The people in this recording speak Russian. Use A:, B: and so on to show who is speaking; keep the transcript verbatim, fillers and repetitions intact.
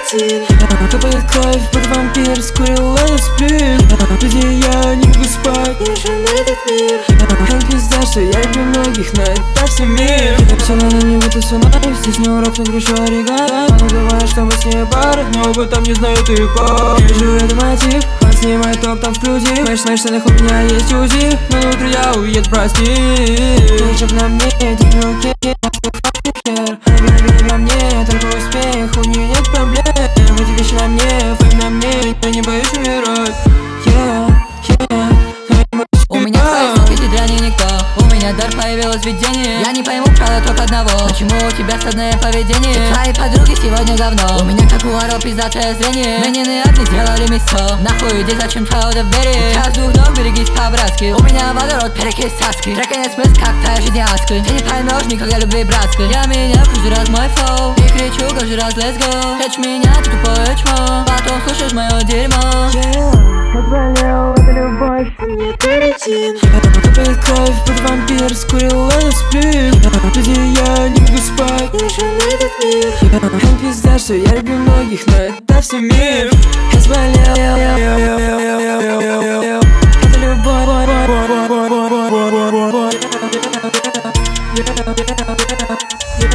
A: никотин. Капает кровь, под вампир, скурил и сплю. Люди, я не могу спать, не вижу на этот мир. Как пизда, что я люблю многих, но это все мир. Все на не вот и все ночь, здесь не урок, но грушу оригами. Она говорит, что мы с ней пара, но оба там не знают и по. Я вижу это мотив, он снимает топ там в груди. Мои штанах у меня есть УЗИ, но утро я уеду, прости. Лежит на мне, эти руки, я fucking хер. Она на мне, только успех, у нее нет проблем. Эти вещи на мне, фейм на мне, я не боюсь умирать. Yeah, yeah.
B: У меня твои звуки, ты дрянь и никто. У меня дар, появилось видение. Я не пойму правда только одного: почему у тебя стадное поведение? Твои подруги сегодня говно. У меня как у орел пиздатое зрение. Менены одни сделали мясо. Нахуй иди, зачем твое доверие? Час двух ног, берегись по-братски. У меня водород, перекись цаски. Трек конец смысл, как твоя жизнь адской. Ты не поймешь никогда любви братской. Я меня каждый раз мой флоу и кричу каждый раз let's go. Хеч меня, ты тупое чмо. Потом слушаешь мое дерьмо.
A: Позволял, это любовь, а мне карантин. Капает кровь, под вампир, скурил и сплю. Люди, я не могу спать, не вижу на этот мир. Как пизда, что я люблю многих, но это все мир. Позволял, это любовь.